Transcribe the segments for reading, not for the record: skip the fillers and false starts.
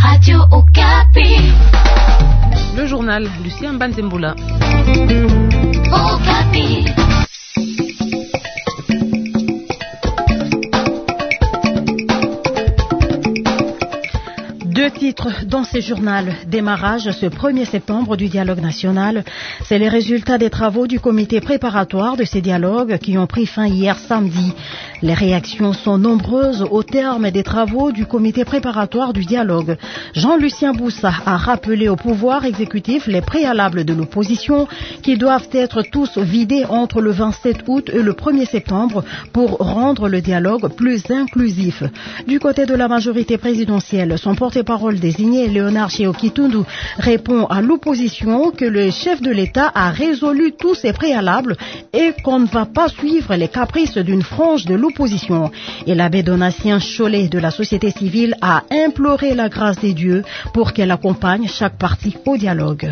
Radio Okapi. Le journal Lucien Banzemboula. Okapi. Deux titres dans ce journal. Démarrage ce 1er septembre du dialogue national. C'est les résultats des travaux du comité préparatoire de ces dialogues qui ont pris fin hier samedi. Les réactions sont nombreuses au terme des travaux du comité préparatoire du dialogue. Jean-Lucien Boussa a rappelé au pouvoir exécutif les préalables de l'opposition qui doivent être tous vidés entre le 27 août et le 1er septembre pour rendre le dialogue plus inclusif. Du côté de la majorité présidentielle, son porte-parole désigné, Léonard Tchéo-Kitundu, répond à l'opposition que le chef de l'État a résolu tous ses préalables et qu'on ne va pas suivre les caprices d'une frange de l'opposition. Et l'abbé Donatien Cholet de la société civile a imploré la grâce des dieux pour qu'elle accompagne chaque partie au dialogue.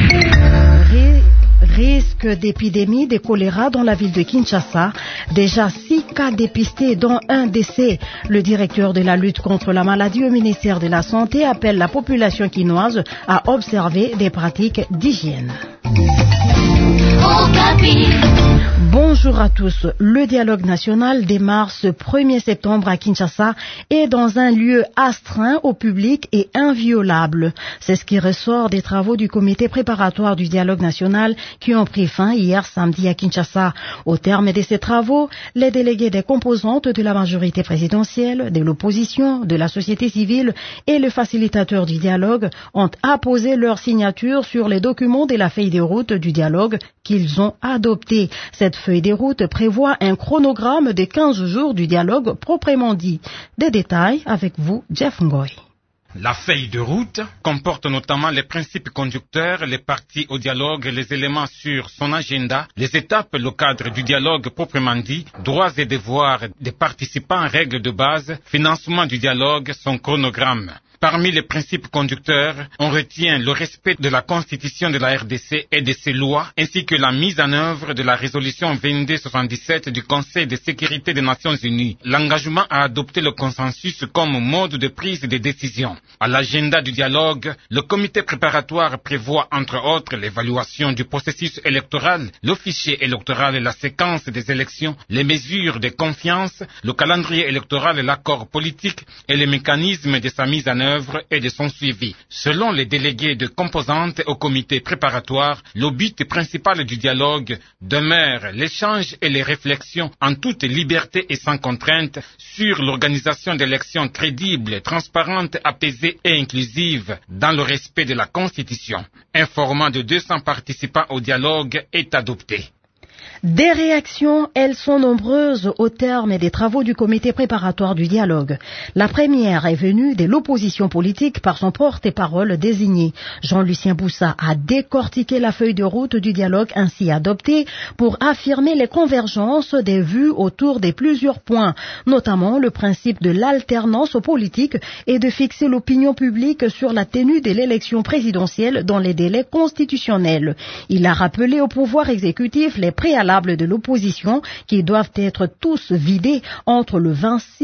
Risque d'épidémie de choléra dans la ville de Kinshasa. Déjà 6 cas dépistés, dont un décès. Le directeur de la lutte contre la maladie au ministère de la Santé appelle la population quinoise à observer des pratiques d'hygiène. Bonjour à tous. Le dialogue national démarre ce 1er septembre à Kinshasa et dans un lieu astreint au public et inviolable. C'est ce qui ressort des travaux du comité préparatoire du dialogue national qui ont pris fin hier samedi à Kinshasa. Au terme de ces travaux, les délégués des composantes de la majorité présidentielle, de l'opposition, de la société civile et le facilitateur du dialogue ont apposé leur signature sur les documents de la feuille de route du dialogue qu'ils ont adopté. Cette feuille de route prévoit un chronogramme de 15 jours du dialogue proprement dit. Des détails avec vous, Jeff Ngoy. La feuille de route comporte notamment les principes conducteurs, les parties au dialogue, les éléments sur son agenda, les étapes, le cadre du dialogue proprement dit, droits et devoirs des participants, règles de base, financement du dialogue, son chronogramme. Parmi les principes conducteurs, on retient le respect de la Constitution de la RDC et de ses lois, ainsi que la mise en œuvre de la résolution 2277 du Conseil de sécurité des Nations Unies. L'engagement à adopter le consensus comme mode de prise de décision. À l'agenda du dialogue, le comité préparatoire prévoit entre autres l'évaluation du processus électoral, le fichier électoral et la séquence des élections, les mesures de confiance, le calendrier électoral et l'accord politique et les mécanismes de sa mise en œuvre et de son suivi. Selon les délégués de composantes au comité préparatoire, le but principal du dialogue demeure l'échange et les réflexions en toute liberté et sans contrainte sur l'organisation d'élections crédibles, transparentes, apaisées et inclusives dans le respect de la Constitution. Un format de 200 participants au dialogue est adopté. Des réactions, elles sont nombreuses au terme des travaux du comité préparatoire du dialogue. La première est venue de l'opposition politique par son porte-parole désigné. Jean-Lucien Boussa a décortiqué la feuille de route du dialogue ainsi adoptée pour affirmer les convergences des vues autour de plusieurs points, notamment le principe de l'alternance politique et de fixer l'opinion publique sur la tenue de l'élection présidentielle dans les délais constitutionnels. Il a rappelé au pouvoir exécutif les préalables de l'opposition qui doivent être tous vidés entre le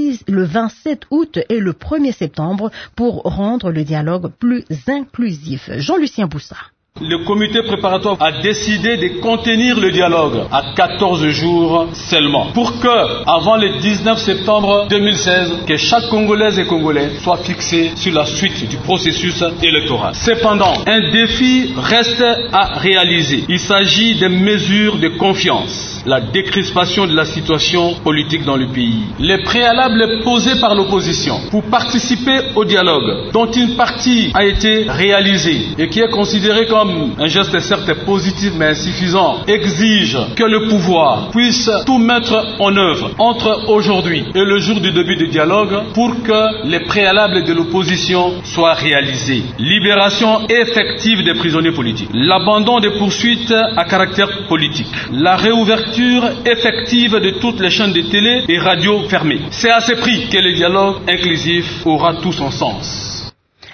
27 août et le 1er septembre pour rendre le dialogue plus inclusif. Jean-Lucien Boussa. Le comité préparatoire a décidé de contenir le dialogue à 14 jours seulement pour que, avant le 19 septembre 2016, que chaque Congolaise et Congolais soit fixé sur la suite du processus électoral. Cependant, un défi reste à réaliser. Il s'agit des mesures de confiance, la décrispation de la situation politique dans le pays. Les préalables posés par l'opposition pour participer au dialogue, dont une partie a été réalisée et qui est considérée comme un geste certes positif mais insuffisant, exige que le pouvoir puisse tout mettre en œuvre entre aujourd'hui et le jour du début du dialogue pour que les préalables de l'opposition soient réalisés. Libération effective des prisonniers politiques, l'abandon des poursuites à caractère politique, la réouverture effective de toutes les chaînes de télé et radio fermées. C'est à ce prix que le dialogue inclusif aura tout son sens.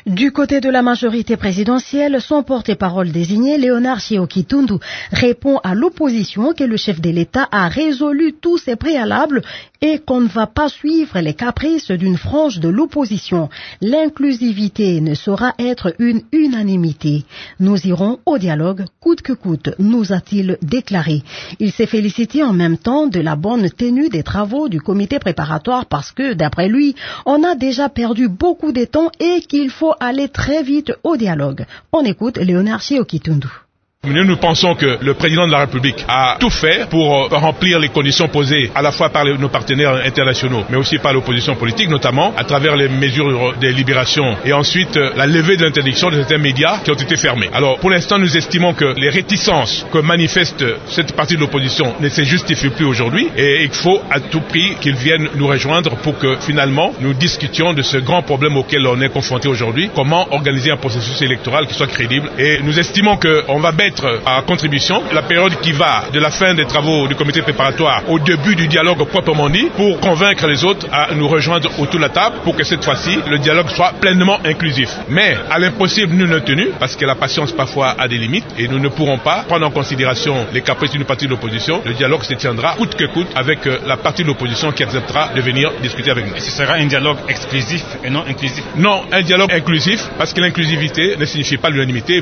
Du côté de la majorité présidentielle, son porte-parole désigné, Léonard Tchéo-Kitundu, répond à l'opposition que le chef de l'État a résolu tous ses préalables et qu'on ne va pas suivre les caprices d'une frange de l'opposition. L'inclusivité ne saura être une unanimité. Nous irons au dialogue coûte que coûte, nous a-t-il déclaré. Il s'est félicité en même temps de la bonne tenue des travaux du comité préparatoire parce que, d'après lui, on a déjà perdu beaucoup de temps et qu'il faut aller très vite au dialogue. On écoute Léonard Tchéo-Kitundu. Nous pensons que le président de la République a tout fait pour remplir les conditions posées à la fois par nos partenaires internationaux, mais aussi par l'opposition politique, notamment à travers les mesures de libération et ensuite la levée de l'interdiction de certains médias qui ont été fermés. Alors, pour l'instant, nous estimons que les réticences que manifeste cette partie de l'opposition ne se justifient plus aujourd'hui et il faut à tout prix qu'ils viennent nous rejoindre pour que finalement nous discutions de ce grand problème auquel on est confronté aujourd'hui, comment organiser un processus électoral qui soit crédible. Et nous estimons qu'on va mettre à contribution la période qui va de la fin des travaux du comité préparatoire au début du dialogue proprement dit pour convaincre les autres à nous rejoindre autour de la table pour que cette fois-ci le dialogue soit pleinement inclusif. Mais à l'impossible nous ne tenus parce que la patience parfois a des limites et nous ne pourrons pas prendre en considération les caprices d'une partie de l'opposition. Le dialogue se tiendra coûte que coûte avec la partie de l'opposition qui acceptera de venir discuter avec nous. Et ce sera un dialogue exclusif et non inclusif? Non, un dialogue inclusif parce que l'inclusivité ne signifie pas l'unanimité.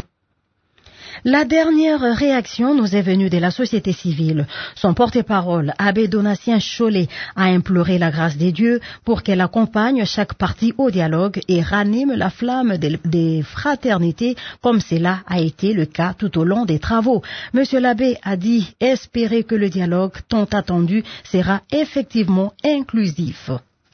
La dernière réaction nous est venue de la société civile. Son porte-parole, Abbé Donatien Chollet, a imploré la grâce des dieux pour qu'elle accompagne chaque partie au dialogue et ranime la flamme des fraternités comme cela a été le cas tout au long des travaux. Monsieur l'abbé a dit espérer que le dialogue tant attendu sera effectivement inclusif.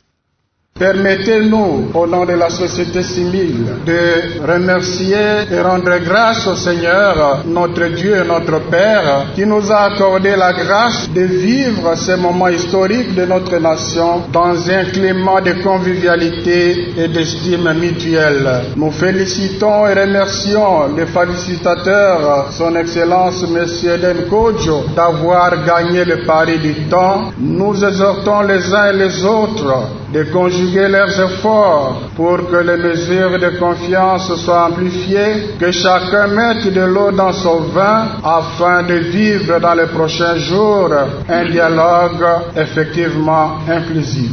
Permettez-nous, au nom de la société civile, de remercier et rendre grâce au Seigneur, notre Dieu et notre Père, qui nous a accordé la grâce de vivre ces moments historiques de notre nation dans un climat de convivialité et d'estime mutuelle. Nous félicitons et remercions les facilitateurs, son Excellence M. Eden Kodjo, d'avoir gagné le pari du temps. Nous exhortons les uns et les autres de conjuguer leurs efforts pour que les mesures de confiance soient amplifiées, que chacun mette de l'eau dans son vin afin de vivre dans les prochains jours un dialogue effectivement inclusif.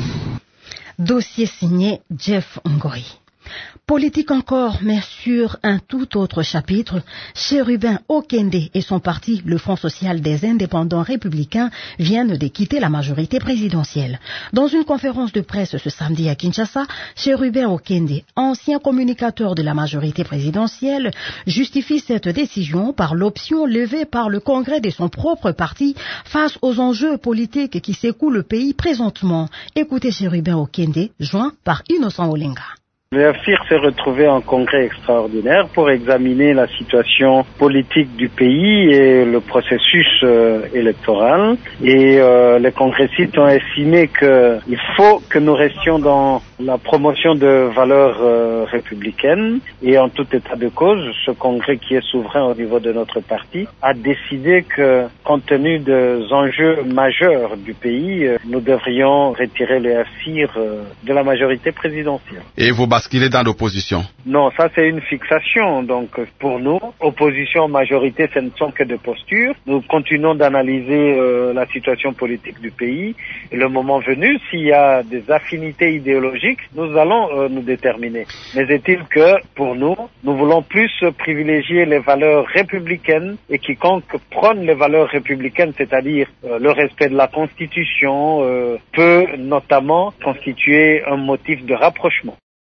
Dossier signé Jeff Ngoy. Politique encore, mais sur un tout autre chapitre, Chérubin Okende et son parti, le Front social des indépendants républicains, viennent de quitter la majorité présidentielle. Dans une conférence de presse ce samedi à Kinshasa, Chérubin Okende, ancien communicateur de la majorité présidentielle, justifie cette décision par l'option levée par le Congrès de son propre parti face aux enjeux politiques qui secouent le pays présentement. Écoutez Chérubin Okende, joint par Innocent Olenga. Le FCIR s'est retrouvé en congrès extraordinaire pour examiner la situation politique du pays et le processus électoral. Et les congressistes ont estimé qu'il faut que nous restions dans la promotion de valeurs républicaines. Et en tout état de cause, ce congrès qui est souverain au niveau de notre parti a décidé que, compte tenu des enjeux majeurs du pays, nous devrions retirer le FCIR de la majorité présidentielle. Et vous basculer dans l'opposition? Non, ça c'est une fixation. Donc pour nous, opposition, majorité, ce ne sont que des postures. Nous continuons d'analyser la situation politique du pays. Et le moment venu, s'il y a des affinités idéologiques, nous allons nous déterminer. Mais est-il que pour nous, nous voulons plus privilégier les valeurs républicaines et quiconque prône les valeurs républicaines, c'est-à-dire le respect de la Constitution, peut notamment constituer un motif de rapprochement.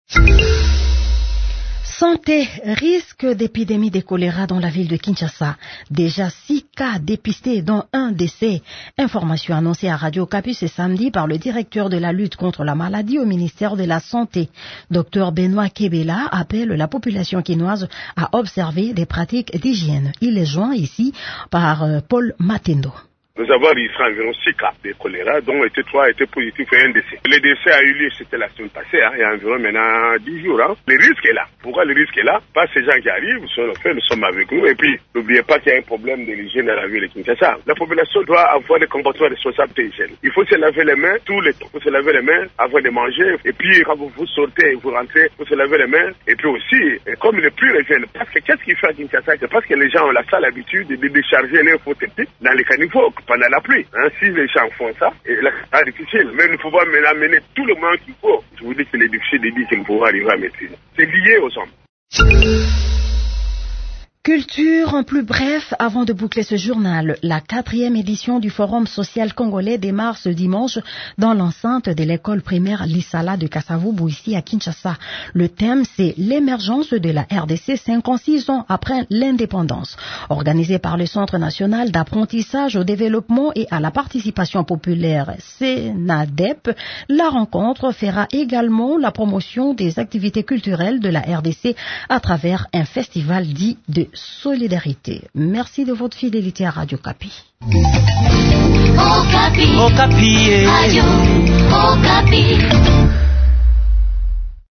Santé, risque d'épidémie de choléra dans la ville de Kinshasa. Déjà 6 cas dépistés dont un décès. Information annoncée à Radio Okapi ce samedi par le directeur de la lutte contre la maladie au ministère de la Santé. Dr Benoît Kebela appelle la population quinoise à observer des pratiques d'hygiène. Il est joint ici par Paul Matendo. Nous avons enregistré environ 6 cas de choléra, dont 3 étaient positifs et un décès. Le décès a eu lieu, c'était la semaine passée, il y a environ maintenant 10 jours. Le risque est là. Pourquoi le risque est là? Pas ces gens qui arrivent, nous sommes avec nous. Et puis, n'oubliez pas qu'il y a un problème de l'hygiène dans la ville de Kinshasa. La population doit avoir des comportements responsables d'hygiène. Il faut se laver les mains tout le temps. Il faut se laver les mains avant de manger. Et puis, quand vous sortez et vous rentrez, il faut se laver les mains. Et puis aussi, comme le pluie revient, parce que qu'est-ce qu'il fait à Kinshasa? C'est parce que les gens ont la sale habitude de décharger les faux techniques dans les caniveaux pendant la pluie. Si les gens font ça, c'est difficile. Mais nous pouvons amener tout le monde qu'il faut. Je vous dis que c'est difficile de dire que nous pouvons arriver à maîtriser. C'est lié aux hommes. Culture en plus bref, avant de boucler ce journal. La 4e édition du Forum social congolais démarre ce dimanche dans l'enceinte de l'école primaire Lissala de Kasavubu ici à Kinshasa. Le thème, c'est l'émergence de la RDC 56 ans après l'indépendance. Organisé par le Centre national d'apprentissage au développement et à la participation populaire CNADEP, la rencontre fera également la promotion des activités culturelles de la RDC à travers un festival dit de solidarité. Merci de votre fidélité à Radio Kapi. Okapi. Radio Okapi.